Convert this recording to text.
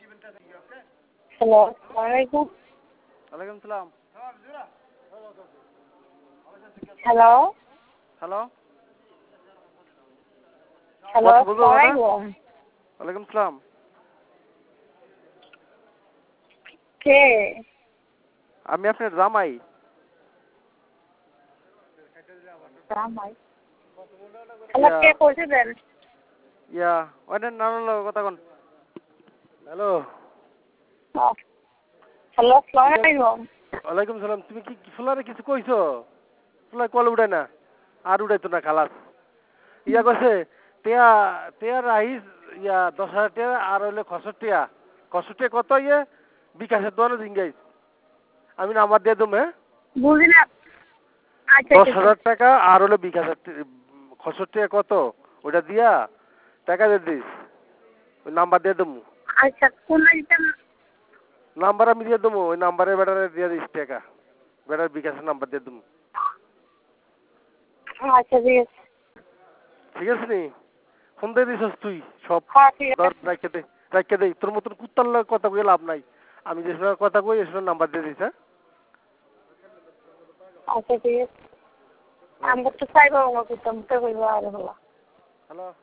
Hello, আসসালামু আলাইকুম। ওয়ালাইকুম সালাম। হ্যালো হ্যালো, হ্যালো, কথা বলবো আসসালামু কথা? আলাইকুম। ওয়ালাইকুম সালাম। কে? আমি আপনার জামাই। জামাই? হ্যালো, কে কইছিলেন? ওইটা নানার কথা কোন। হ্যালো। হ্যালো, আসসালামু আলাইকুম। ওয়ালাইকুম সালাম। তুমি কি ফুলারে কিছু কইছো? ফুলার কল উঠায় না, আর উঠাইতো না খালাস। কইছে টিয়া টিয়া রাইস 10,000 টিয়া আর হইলে খসর টিয়া। খসর টিয়া কত বিকাশের দোকানে জিঙ্গাইস। আমি নাম্বার দিয়ে দেবো, হ্যাঁ? বুঝি না। আচ্ছা, ঠিক 10,000 আছে। টাকা আর হলো বিকাশের খসর টিয়া কত ওইটা দিয়া টাকা দিয়ে দিস। ওই নাম্বার দিয়ে দেবো। আচ্ছা, কোন আইটেম? নাম্বার আমি দিয়ে দেবো, ওই নাম্বারে বেটারে দিয়ে দিস টাকা। বেটার বিকাশের নাম্বার দিয়ে দেবো। আচ্ছা, ঠিক আছে। ঠিক আছে নি? ফোন দিয়ে দিছিস তুই সব। হ্যাঁ, ঠিক ধর আছে। রাখতে দে। তোর মতন কুত্তার লগে কথা কয়ে লাভ নাই। আমি যে সময় কথা কই এই সময় নাম্বার দিয়ে দিস, হ্যাঁ? আচ্ছা, ঠিক আছে। আমি তো চাইবো না করতাম, তো কইবো আর হলো। হ্যালো।